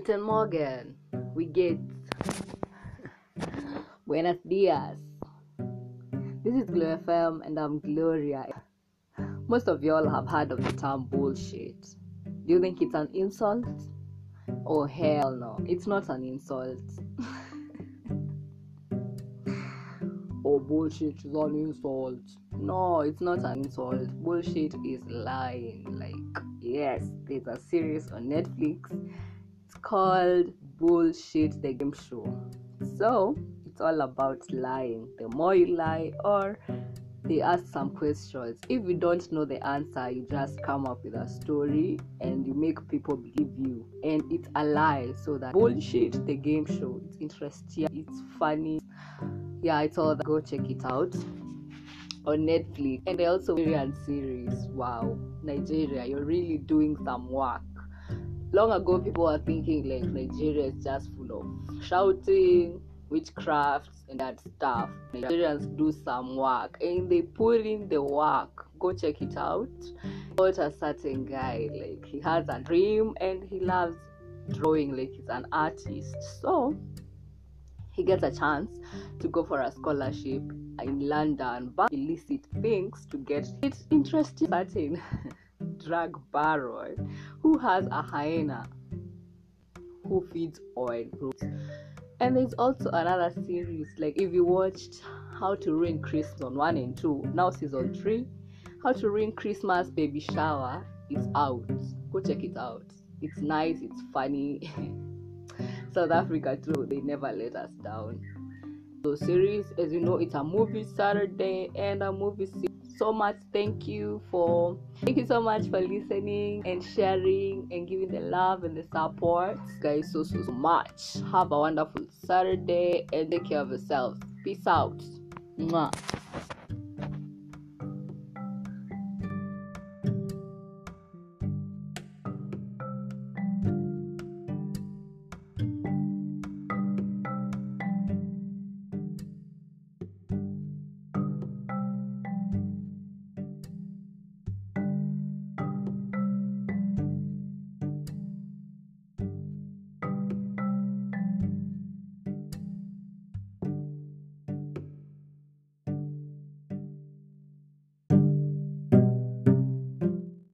Guten Morgen. We get Buenos dias. This is Glow FM and I'm Gloria. Most of y'all have heard of the term bullshit. Do you think it's an insult? Oh hell no, it's not an insult. Oh, bullshit is an insult. No, it's not an insult. Bullshit is lying. Yes, there's a series on Netflix. It's called Bullshit the Game Show. So, it's all about lying. The more you lie, or they ask some questions. If you don't know the answer, you just come up with a story and you make people believe you. And it's a lie. So that Bullshit the Game Show. It's interesting. It's funny. Yeah, it's all that. Go check it out on Netflix. And they also Nigerian series. Wow, Nigeria, you're really doing some work. Long ago, people were thinking like Nigeria is just full of shouting, witchcraft, and that stuff. Nigerians do some work, and they put in the work. Go check it out. About a certain guy, like he has a dream and he loves drawing, like he's an artist. So he gets a chance to go for a scholarship in London, but illicit things to get it interesting. Certain drug baron who has a hyena who feeds on fruits. And there's also another series, like if you watched How to Ruin Christmas on 1 and 2, now season 3, How to Ruin Christmas Baby Shower is out. Go check it out. It's nice, it's funny. South Africa too, they never let us down. So series, as you know, it's a movie Saturday and a movie series. Thank you so much for listening and sharing and giving the love and the support, guys. So much. Have a wonderful Saturday and take care of yourselves. Peace out. Mwah.